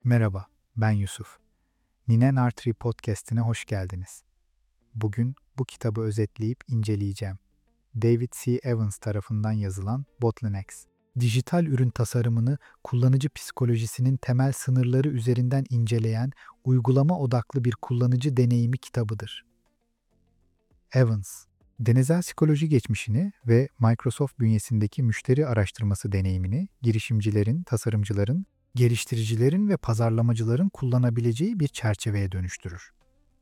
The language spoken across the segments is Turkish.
Merhaba, ben Yusuf. Ninen Artri Podcast'ine hoş geldiniz. Bugün bu kitabı özetleyip inceleyeceğim. David C. Evans tarafından yazılan Bottlenecks. Dijital ürün tasarımını kullanıcı psikolojisinin temel sınırları üzerinden inceleyen uygulama odaklı bir kullanıcı deneyimi kitabıdır. Evans, deneysel psikoloji geçmişini ve Microsoft bünyesindeki müşteri araştırması deneyimini girişimcilerin, tasarımcıların, geliştiricilerin ve pazarlamacıların kullanabileceği bir çerçeveye dönüştürür.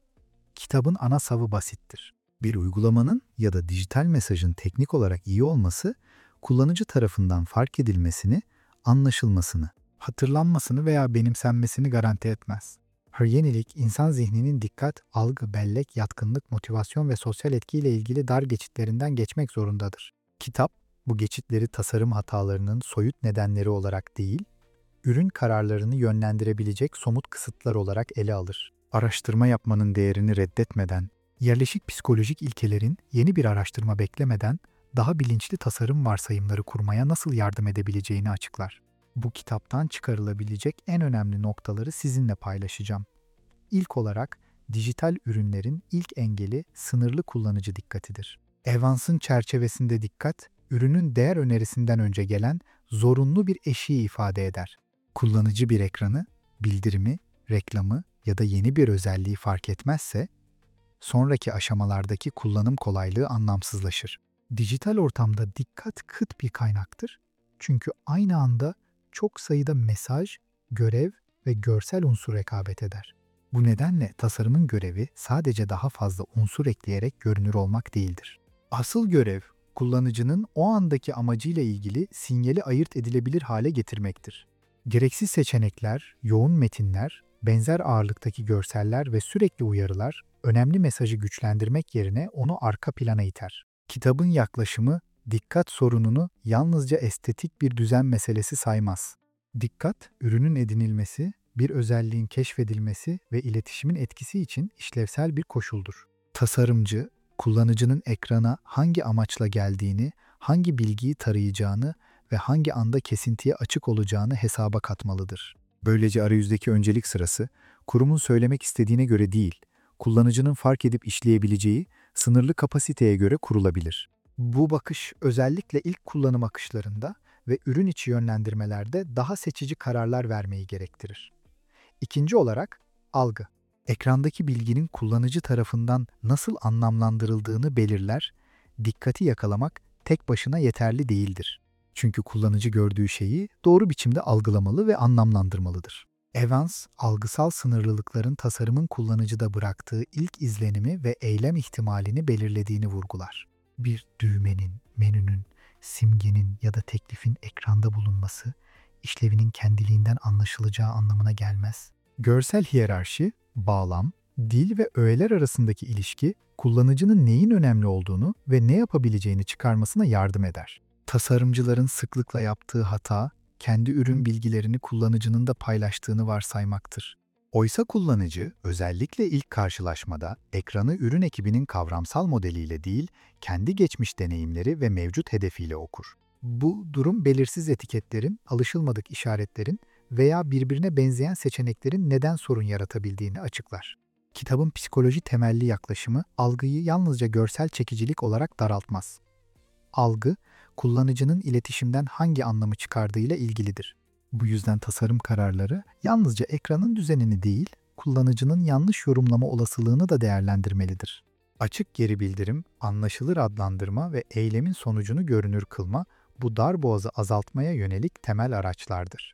Kitabın ana savı basittir. Bir uygulamanın ya da dijital mesajın teknik olarak iyi olması, kullanıcı tarafından fark edilmesini, anlaşılmasını, hatırlanmasını veya benimsenmesini garanti etmez. Her yenilik, insan zihninin dikkat, algı, bellek, yatkınlık, motivasyon ve sosyal etkiyle ilgili dar geçitlerinden geçmek zorundadır. Kitap, bu geçitleri tasarım hatalarının soyut nedenleri olarak değil, ürün kararlarını yönlendirebilecek somut kısıtlar olarak ele alır. Araştırma yapmanın değerini reddetmeden, yerleşik psikolojik ilkelerin yeni bir araştırma beklemeden daha bilinçli tasarım varsayımları kurmaya nasıl yardım edebileceğini açıklar. Bu kitaptan çıkarılabilecek en önemli noktaları sizinle paylaşacağım. İlk olarak, dijital ürünlerin ilk engeli sınırlı kullanıcı dikkatidir. Evans'ın çerçevesinde dikkat, ürünün değer önerisinden önce gelen zorunlu bir eşiği ifade eder. Kullanıcı bir ekranı, bildirimi, reklamı ya da yeni bir özelliği fark etmezse, sonraki aşamalardaki kullanım kolaylığı anlamsızlaşır. Dijital ortamda dikkat kıt bir kaynaktır. Çünkü aynı anda çok sayıda mesaj, görev ve görsel unsur rekabet eder. Bu nedenle tasarımın görevi sadece daha fazla unsur ekleyerek görünür olmak değildir. Asıl görev, kullanıcının o andaki amacıyla ilgili sinyali ayırt edilebilir hale getirmektir. Gereksiz seçenekler, yoğun metinler, benzer ağırlıktaki görseller ve sürekli uyarılar önemli mesajı güçlendirmek yerine onu arka plana iter. Kitabın yaklaşımı dikkat sorununu yalnızca estetik bir düzen meselesi saymaz. Dikkat, ürünün edinilmesi, bir özelliğin keşfedilmesi ve iletişimin etkisi için işlevsel bir koşuldur. Tasarımcı, kullanıcının ekrana hangi amaçla geldiğini, hangi bilgiyi tarayacağını ve hangi anda kesintiye açık olacağını hesaba katmalıdır. Böylece arayüzdeki öncelik sırası, kurumun söylemek istediğine göre değil, kullanıcının fark edip işleyebileceği sınırlı kapasiteye göre kurulabilir. Bu bakış özellikle ilk kullanım akışlarında ve ürün içi yönlendirmelerde daha seçici kararlar vermeyi gerektirir. İkinci olarak, algı. Ekrandaki bilginin kullanıcı tarafından nasıl anlamlandırıldığını belirler, dikkati yakalamak tek başına yeterli değildir. Çünkü kullanıcı gördüğü şeyi doğru biçimde algılamalı ve anlamlandırmalıdır. Evans, algısal sınırlılıkların tasarımın kullanıcıda bıraktığı ilk izlenimi ve eylem ihtimalini belirlediğini vurgular. Bir düğmenin, menünün, simgenin ya da teklifin ekranda bulunması, işlevinin kendiliğinden anlaşılacağı anlamına gelmez. Görsel hiyerarşi, bağlam, dil ve öğeler arasındaki ilişki, kullanıcının neyin önemli olduğunu ve ne yapabileceğini çıkarmasına yardım eder. Tasarımcıların sıklıkla yaptığı hata, kendi ürün bilgilerini kullanıcının da paylaştığını varsaymaktır. Oysa kullanıcı, özellikle ilk karşılaşmada ekranı ürün ekibinin kavramsal modeliyle değil, kendi geçmiş deneyimleri ve mevcut hedefiyle okur. Bu durum belirsiz etiketlerin, alışılmadık işaretlerin veya birbirine benzeyen seçeneklerin neden sorun yaratabildiğini açıklar. Kitabın psikoloji temelli yaklaşımı algıyı yalnızca görsel çekicilik olarak daraltmaz. Algı, kullanıcının iletişimden hangi anlamı çıkardığıyla ilgilidir. Bu yüzden tasarım kararları yalnızca ekranın düzenini değil, kullanıcının yanlış yorumlama olasılığını da değerlendirmelidir. Açık geri bildirim, anlaşılır adlandırma ve eylemin sonucunu görünür kılma, bu darboğazı azaltmaya yönelik temel araçlardır.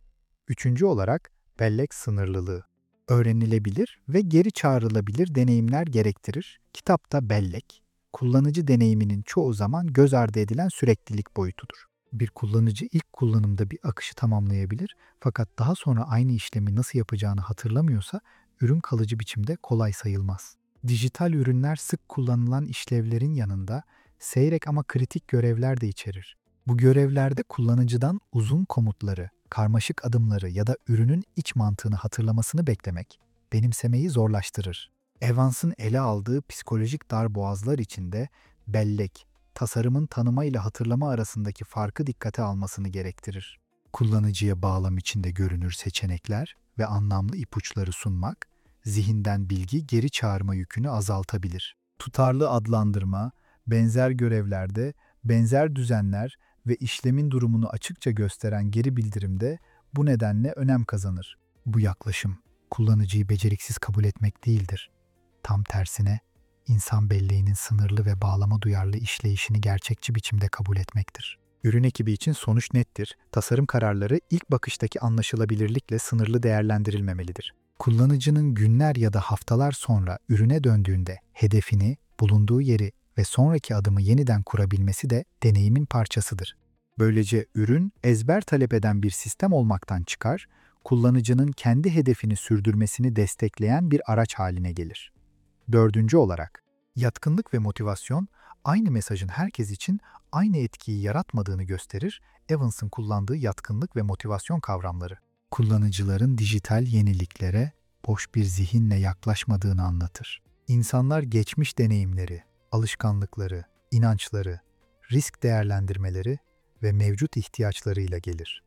Üçüncü olarak, bellek sınırlılığı. Öğrenilebilir ve geri çağrılabilir deneyimler gerektirir. Kitapta bellek, kullanıcı deneyiminin çoğu zaman göz ardı edilen süreklilik boyutudur. Bir kullanıcı ilk kullanımda bir akışı tamamlayabilir fakat daha sonra aynı işlemi nasıl yapacağını hatırlamıyorsa ürün kalıcı biçimde kolay sayılmaz. Dijital ürünler sık kullanılan işlevlerin yanında seyrek ama kritik görevler de içerir. Bu görevlerde kullanıcıdan uzun komutları, karmaşık adımları ya da ürünün iç mantığını hatırlamasını beklemek, benimsemeyi zorlaştırır. Evans'ın ele aldığı psikolojik darboğazlar içinde bellek, tasarımın tanıma ile hatırlama arasındaki farkı dikkate almasını gerektirir. Kullanıcıya bağlam içinde görünür seçenekler ve anlamlı ipuçları sunmak, zihinden bilgi geri çağırma yükünü azaltabilir. Tutarlı adlandırma, benzer görevlerde, benzer düzenler ve işlemin durumunu açıkça gösteren geri bildirimde bu nedenle önem kazanır. Bu yaklaşım, kullanıcıyı beceriksiz kabul etmek değildir. Tam tersine, insan belleğinin sınırlı ve bağlama duyarlı işleyişini gerçekçi biçimde kabul etmektir. Ürün ekibi için sonuç nettir. Tasarım kararları ilk bakıştaki anlaşılabilirlikle sınırlı değerlendirilmemelidir. Kullanıcının günler ya da haftalar sonra ürüne döndüğünde hedefini, bulunduğu yeri ve sonraki adımı yeniden kurabilmesi de deneyimin parçasıdır. Böylece ürün ezber talep eden bir sistem olmaktan çıkar, kullanıcının kendi hedefini sürdürmesini destekleyen bir araç haline gelir. Dördüncü olarak, yatkınlık ve motivasyon aynı mesajın herkes için aynı etkiyi yaratmadığını gösterir, Evans'ın kullandığı yatkınlık ve motivasyon kavramları. Kullanıcıların dijital yeniliklere boş bir zihinle yaklaşmadığını anlatır. İnsanlar geçmiş deneyimleri, alışkanlıkları, inançları, risk değerlendirmeleri ve mevcut ihtiyaçlarıyla gelir.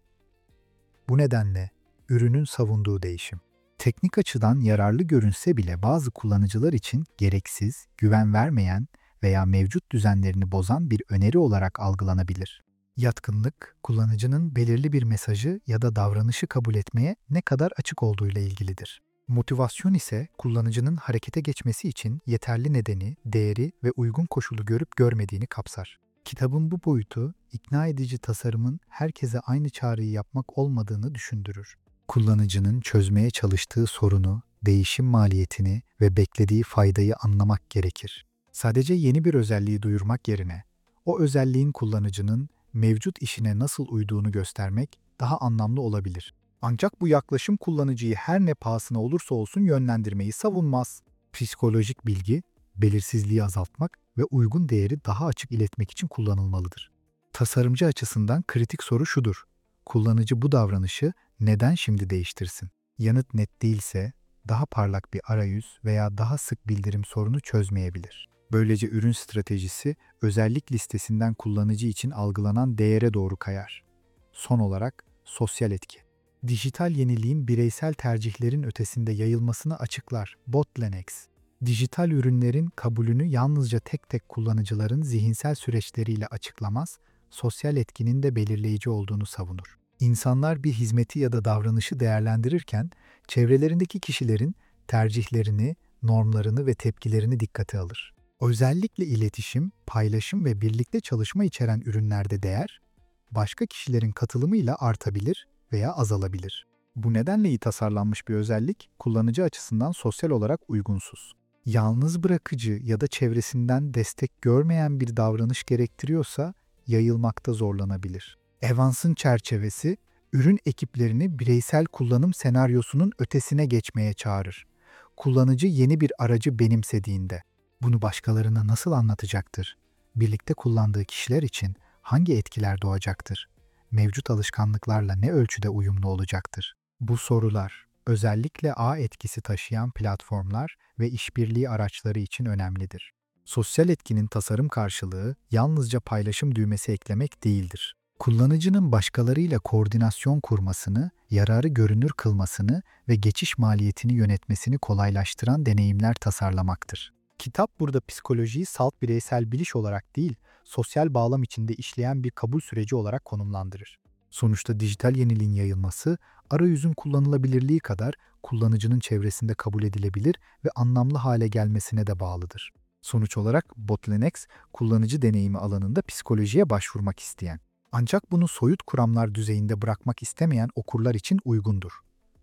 Bu nedenle ürünün savunduğu değişim, teknik açıdan yararlı görünse bile bazı kullanıcılar için gereksiz, güven vermeyen veya mevcut düzenlerini bozan bir öneri olarak algılanabilir. Yatkınlık, kullanıcının belirli bir mesajı ya da davranışı kabul etmeye ne kadar açık olduğuyla ilgilidir. Motivasyon ise kullanıcının harekete geçmesi için yeterli nedeni, değeri ve uygun koşulu görüp görmediğini kapsar. Kitabın bu boyutu, ikna edici tasarımın herkese aynı çağrıyı yapmak olmadığını düşündürür. Kullanıcının çözmeye çalıştığı sorunu, değişim maliyetini ve beklediği faydayı anlamak gerekir. Sadece yeni bir özelliği duyurmak yerine, o özelliğin kullanıcının mevcut işine nasıl uyduğunu göstermek daha anlamlı olabilir. Ancak bu yaklaşım kullanıcıyı her ne pahasına olursa olsun yönlendirmeyi savunmaz. Psikolojik bilgi, belirsizliği azaltmak ve uygun değeri daha açık iletmek için kullanılmalıdır. Tasarımcı açısından kritik soru şudur: kullanıcı bu davranışı neden şimdi değiştirsin? Yanıt net değilse, daha parlak bir arayüz veya daha sık bildirim sorunu çözmeyebilir. Böylece ürün stratejisi, özellik listesinden kullanıcı için algılanan değere doğru kayar. Son olarak, sosyal etki. Dijital yeniliğin bireysel tercihlerin ötesinde yayılmasını açıklar Botlenex. Dijital ürünlerin kabulünü yalnızca tek tek kullanıcıların zihinsel süreçleriyle açıklamaz, sosyal etkinin de belirleyici olduğunu savunur. İnsanlar bir hizmeti ya da davranışı değerlendirirken, çevrelerindeki kişilerin tercihlerini, normlarını ve tepkilerini dikkate alır. Özellikle iletişim, paylaşım ve birlikte çalışma içeren ürünlerde değer, başka kişilerin katılımıyla artabilir veya azalabilir. Bu nedenle iyi tasarlanmış bir özellik, kullanıcı açısından sosyal olarak uygunsuz. Yalnız bırakıcı ya da çevresinden destek görmeyen bir davranış gerektiriyorsa, yayılmakta zorlanabilir. Evans'ın çerçevesi, ürün ekiplerini bireysel kullanım senaryosunun ötesine geçmeye çağırır. Kullanıcı yeni bir aracı benimsediğinde, bunu başkalarına nasıl anlatacaktır? Birlikte kullandığı kişiler için hangi etkiler doğacaktır? Mevcut alışkanlıklarla ne ölçüde uyumlu olacaktır? Bu sorular, özellikle ağ etkisi taşıyan platformlar ve işbirliği araçları için önemlidir. Sosyal etkinin tasarım karşılığı yalnızca paylaşım düğmesi eklemek değildir. Kullanıcının başkalarıyla koordinasyon kurmasını, yararı görünür kılmasını ve geçiş maliyetini yönetmesini kolaylaştıran deneyimler tasarlamaktır. Kitap burada psikolojiyi salt bireysel biliş olarak değil, sosyal bağlam içinde işleyen bir kabul süreci olarak konumlandırır. Sonuçta dijital yeniliğin yayılması, arayüzün kullanılabilirliği kadar kullanıcının çevresinde kabul edilebilir ve anlamlı hale gelmesine de bağlıdır. Sonuç olarak Botlenex, kullanıcı deneyimi alanında psikolojiye başvurmak isteyen, ancak bunu soyut kuramlar düzeyinde bırakmak istemeyen okurlar için uygundur.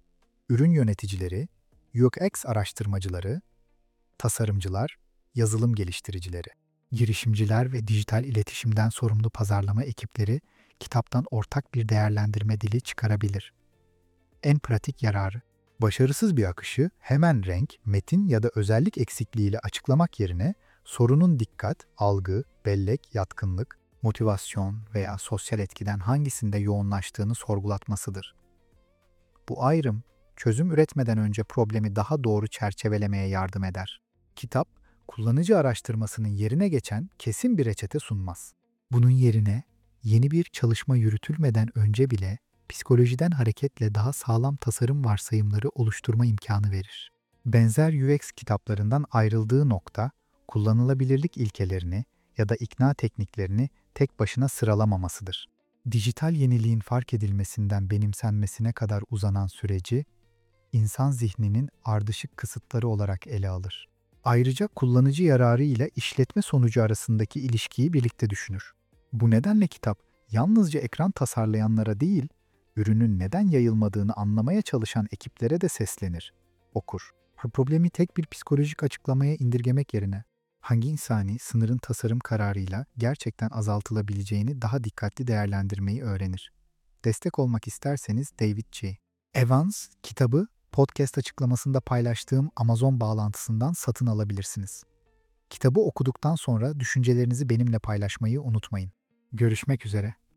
Ürün yöneticileri, UX araştırmacıları, tasarımcılar, yazılım geliştiricileri, girişimciler ve dijital iletişimden sorumlu pazarlama ekipleri kitaptan ortak bir değerlendirme dili çıkarabilir. En pratik yararı, başarısız bir akışı hemen renk, metin ya da özellik eksikliğiyle açıklamak yerine sorunun dikkat, algı, bellek, yatkınlık, motivasyon veya sosyal etkiden hangisinde yoğunlaştığını sorgulatmasıdır. Bu ayrım, çözüm üretmeden önce problemi daha doğru çerçevelemeye yardım eder. Kitap, kullanıcı araştırmasının yerine geçen kesin bir reçete sunmaz. Bunun yerine yeni bir çalışma yürütülmeden önce bile psikolojiden hareketle daha sağlam tasarım varsayımları oluşturma imkanı verir. Benzer UX kitaplarından ayrıldığı nokta, kullanılabilirlik ilkelerini ya da ikna tekniklerini tek başına sıralamamasıdır. Dijital yeniliğin fark edilmesinden benimsenmesine kadar uzanan süreci, insan zihninin ardışık kısıtları olarak ele alır. Ayrıca kullanıcı yararı ile işletme sonucu arasındaki ilişkiyi birlikte düşünür. Bu nedenle kitap, yalnızca ekran tasarlayanlara değil, ürünün neden yayılmadığını anlamaya çalışan ekiplere de seslenir. Okur, problemi tek bir psikolojik açıklamaya indirgemek yerine, hangi insani sınırın tasarım kararıyla gerçekten azaltılabileceğini daha dikkatli değerlendirmeyi öğrenir. Destek olmak isterseniz David G. Evans kitabı podcast açıklamasında paylaştığım Amazon bağlantısından satın alabilirsiniz. Kitabı okuduktan sonra düşüncelerinizi benimle paylaşmayı unutmayın. Görüşmek üzere.